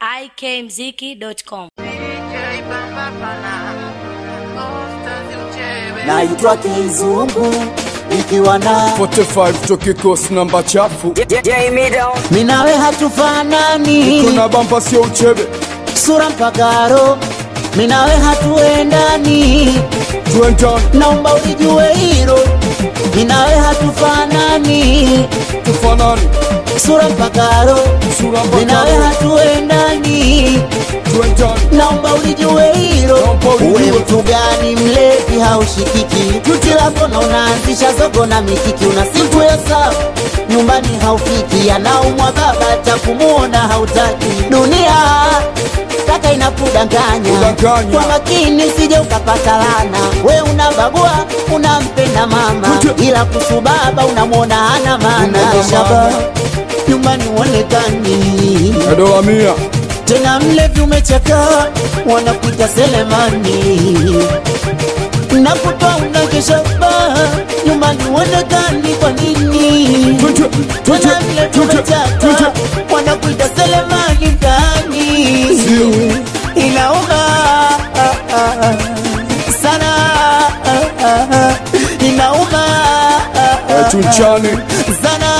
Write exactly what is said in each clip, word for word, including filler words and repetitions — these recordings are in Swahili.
i k mziki dot com. Naitwa Kizungu ikiwa na forty-five toki kosi namba chafu. Minawe hatufanani, Kuna bamba sio uchebe, sura mpagaro. Minawe hatuendani, Tuentan naomba ulijue hilo. Minawe hatufanani, tufanani, sura mpagaro. sura mpagaro. Minawe hatuendani, Tuentan naomba ulijue hilo. Uwe mtu gani mlevi haushikiki, kila kona unaanzisha zogo na mikiki. Una siku ya saa nyumbani haufiki, anaumwa baba takumuona hautaki. Dunia taka inakudanganya, kwa makini sije ukapata lana. We unabagua unampenda mama, ila kusubaba unamwona hana maana. Shaba nyumbani uonekani, Edo amia tena mlevi umechaka, wanakuita Selemani. Nakutoa unakesha ba, nyumbani uonekani kwa nini? Tena mlevi umechaka, wanakuita Selemani ndani. Inauma sana, inauma Chunchani sana.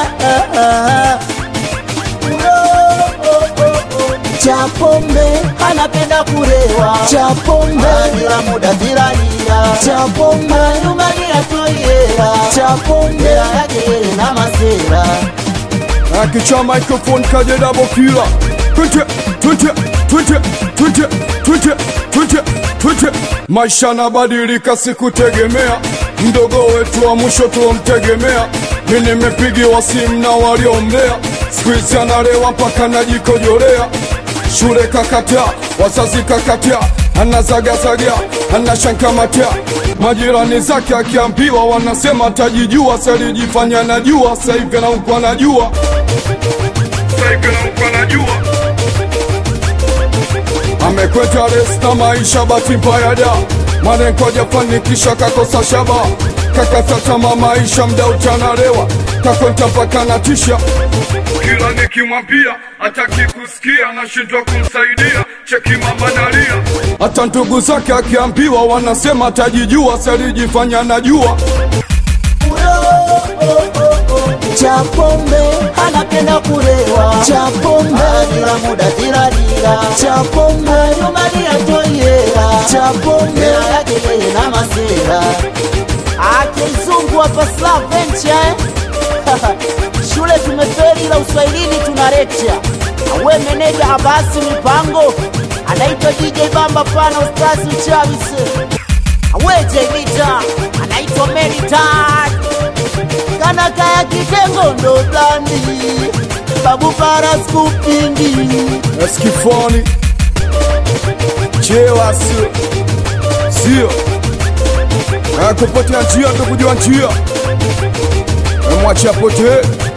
Chapombe anapenda kurewa, Chapombe bila muda tirania, Chapombe nyumbani atoyera, Chapombe yake na masera. Akicha microphone kaje double killer. Twente, twente, twente, twente, twente, twente, twente. Maisha nabadilika sikutegemea, mdogo wetu wa mwisho tuomtegemea. Mimi nimepigiwa simu na waliombea, squeeze analewa mpaka najikojolea. Shule kakatia, wazazi kakatia, anazagazagia, anashankamatia. Majirani zake akiambiwa wanasema tajijua, salijifanya najua, saivi na ukwa najua, saivi na ukwa najua. Amekweta res na maisha bati mbaya da, manenko hajafanikisha kakosa shaba. Kakatata maisha mda utanalewa, kakwenta mpaka natisha. Kila nikimwambia hataki kusikia, nashindwa kumsaidia, cheki mama nalia. Hata ndugu zake akiambiwa wanasema tajijua, salijifanya najua. Chapombe anapenda kurewa, Chapombe bila muda tirania, Chapombe nyumbani atoyera, Chapombe yake na masera. Akizungu hapa Slav Venture shule tumeferi la uswahilini tunarecha. Awe meneja Abasi mipango, anaitwa D J Bamba pana Ustazi Uchavise. Awe Jemita, anaitwa Meditat. Kana kaya kitengo ndo blandi, Babu para skupindi Eskifoni Chewa sio Sio Kupotea njia ndo kujua njia, Mwachia pote